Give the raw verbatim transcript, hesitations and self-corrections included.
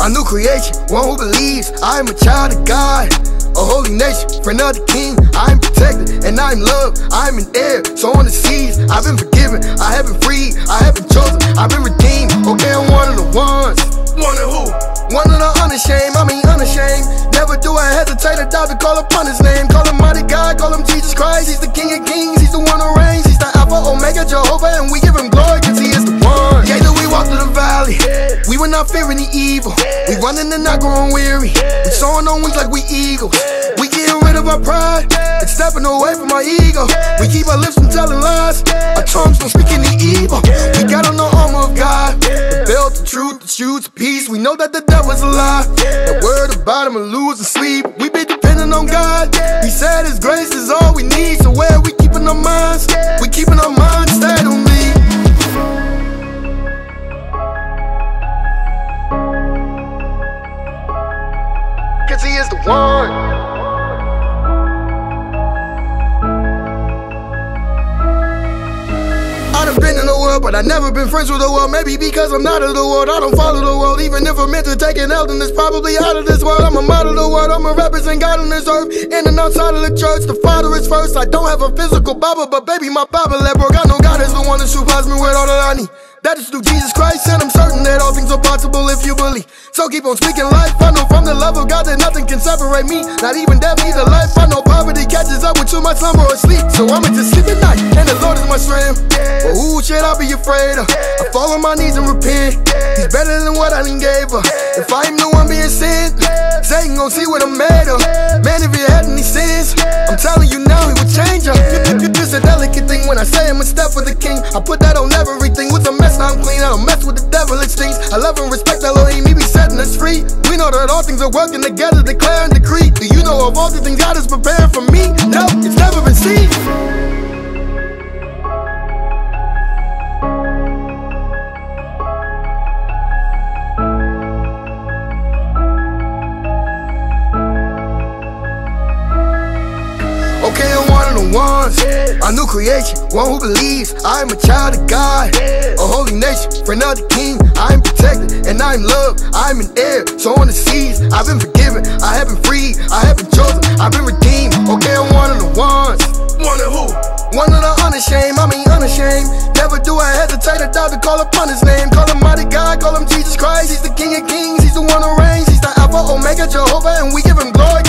A new creation, one who believes I am a child of God. A holy nation, friend of the king. I am protected and I am loved. I am an heir, so on the seas I've been forgiven, I have been freed, I have been chosen, I've been redeemed. Okay, I'm one of the ones. One of who? One of the unashamed, I mean unashamed. Never do I hesitate or doubt to call upon his name. Call him mighty God, call him Jesus Christ. He's the King of kings, he's the one who reigns. He's the Alpha, Omega, Jehovah, and we give him glory cause he is the one. Yeah, though we walk through the valley, we will not fear any evil. We running and not growing weary, we soaring on wings like we eagles. We getting rid of our pride and stepping away from our ego. We keep our lips from telling lies, our tongues from speaking the evil. We got on the armor of God, the belt, the truth, the shoes, the peace. We know that the devil's a lie, the word about him will lose and sleep. We be depending on God, he said his grace is all we need. So where we keeping our minds? We keeping our minds stayed on me. Cause he is the one. I've been in the world, but I've never been friends with the world. Maybe because I'm not of the world, I don't follow the world. Even if I'm meant to take an L, then it's probably out of this world. I'm a model of the world, I'm a represent God on this earth. In and outside of the church, the Father is first. I don't have a physical Bible, but baby, my Bible that broke. I know God is the one that supplies me with all that I need. That is through Jesus Christ, and I'm certain that all things are possible if you believe. So keep on speaking life. I know from the love of God that nothing can separate me, not even death, neither life. I know poverty catches up with too much slumber or sleep, so I'ma just sleep at night, and the Lord is my strength. But who should I be afraid of? I fall on my knees and repent. He's better than what I done gave her. If I am the one being sent, Satan gon' see what I'm made of. Man, if you had any sins, I'm telling you now, he would change her. It's a delicate thing when I say I'm a step for the king. I put that on everything. With a mess, now I'm clean. I don't mess with the devil, it stinks. I love and respect Elohim, he be setting us free. We know that all things are working together, declare and decree. Do you know of all the things God is preparing for me? No, it's never been seen. Okay, I'm one of the ones. A new creation, one who believes I am a child of God. A holy nation, friend of the king. I am protected and I am loved. I am an heir, so on the seas I've been forgiven, I have been freed, I have been chosen, I've been redeemed. Okay, I'm one of the ones. One of who? One of the unashamed, I mean unashamed. Never do I hesitate or doubt to call upon his name. Call him mighty God, call him Jesus Christ. He's the King of kings, he's the one who reigns. He's the Alpha, Omega, Jehovah, and we give him glory.